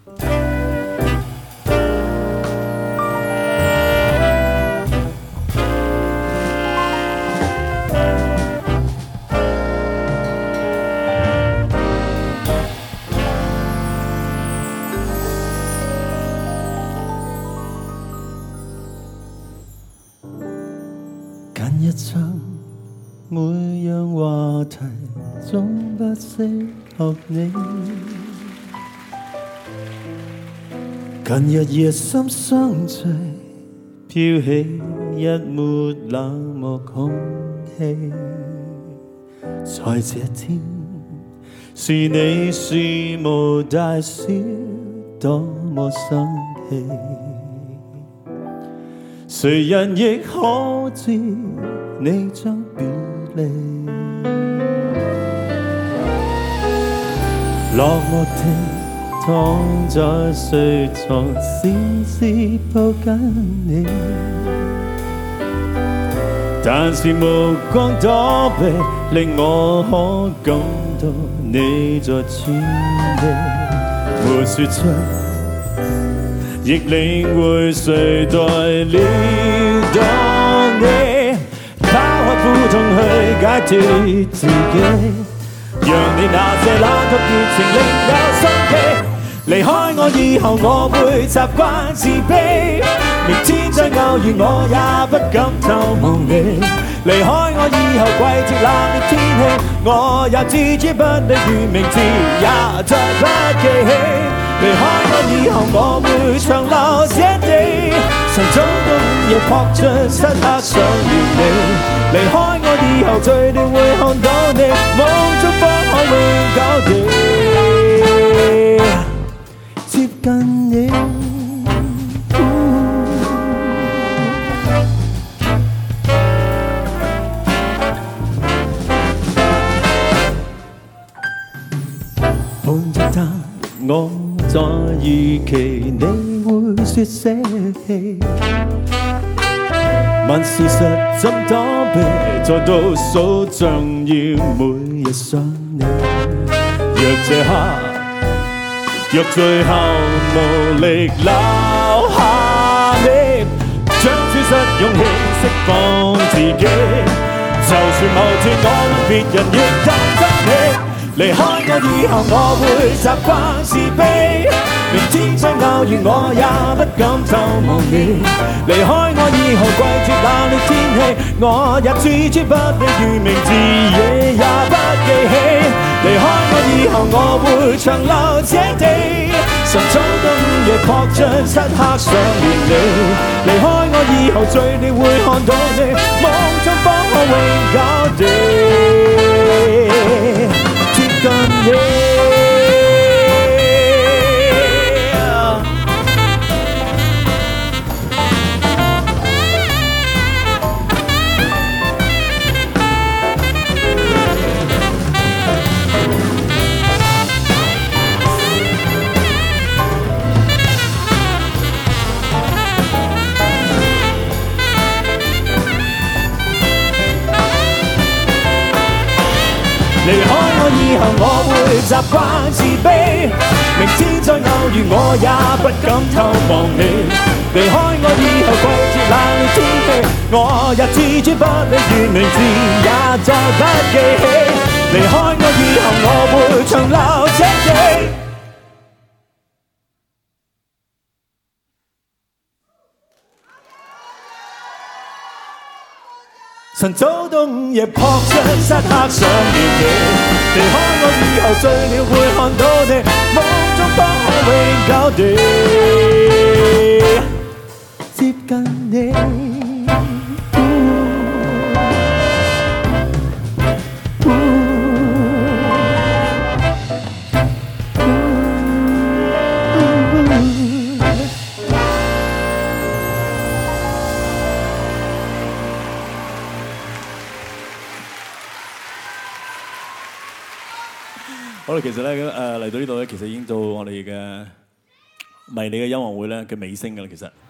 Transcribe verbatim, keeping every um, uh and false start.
近日像每樣話題總不適合你，近日夜深相聚，飄起一抹冷漠空氣。在這天，是你事無大小，多麼生氣。誰人亦可知你將別離，落寞地躺在睡床，絲絲抱緊你，但是目光躲避，令我可感到你在轉移，沒說出。亦領會誰代了當你拋開苦痛去解脫自己，讓你那些冷酷熱情另有生機。離開我以後，我會習慣自卑，明天再偶遇我也不敢透望你。離開我以後，季節冷的天氣，我也置之不理，如名字也再不記起。離開我以後，我會長留這地，晨早到午夜撲出漆黑想念你。離開我以後，醉了會看到你，夢中方可永久地接近你。半日但我在預期你會說捨棄，問事實怎躲避，再倒數像要每日想你。若這刻，若最後無力留下你，將輸失勇氣釋放自己，就算某天我問別人亦擔心你。離開我以後，我會習慣自卑，明天再偶遇我也不敢透望你。離開我以後，季節冷的天氣，我也置之不理，如名字也也不記起。離開我以後，我會長留這地，晨早到午夜撲出漆黑想念你。離開我以後，醉了會看到你，夢中方可永久地近你。離開我以後，我會習慣自卑，明天再偶遇我也不敢透望你。離開我以後，季節冷的天氣，我也置之不理，如名字也再不記起。離開我以後，我會長留這地。晨早到午夜撲出漆黑想念你。離開我以後，醉了會看到你，夢中方可永久地接近你。好啦，其實咧誒嚟到呢度咧，其實已經到我哋嘅迷你嘅音樂會咧嘅尾聲㗎啦，其實。